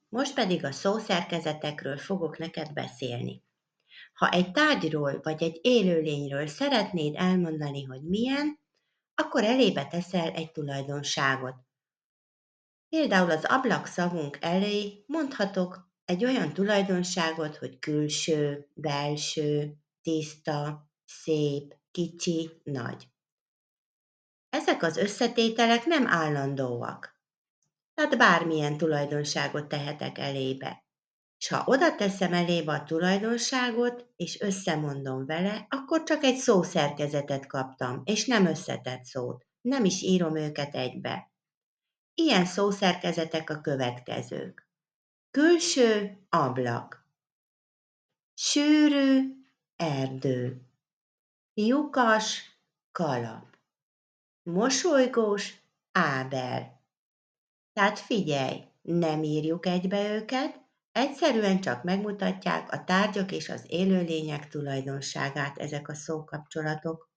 Most pedig a szószerkezetekről fogok neked beszélni. Ha egy tárgyról vagy egy élőlényről szeretnéd elmondani, hogy milyen, akkor elébe teszel egy tulajdonságot. Például az ablak szavunk elé mondhatok egy olyan tulajdonságot, hogy külső, belső, tiszta, szép, kicsi, nagy. Ezek az összetételek nem állandóak, tehát bármilyen tulajdonságot tehetek elébe. És ha oda teszem elébe a tulajdonságot, és összemondom vele, akkor csak egy szószerkezetet kaptam, és nem összetett szót. Nem is írom őket egybe. Ilyen szószerkezetek a következők. Külső ablak, sűrű erdő, lyukas kalap, mosolygós Ábel. Tehát figyelj, nem írjuk egybe őket, egyszerűen csak megmutatják a tárgyak és az élőlények tulajdonságát ezek a szókapcsolatok.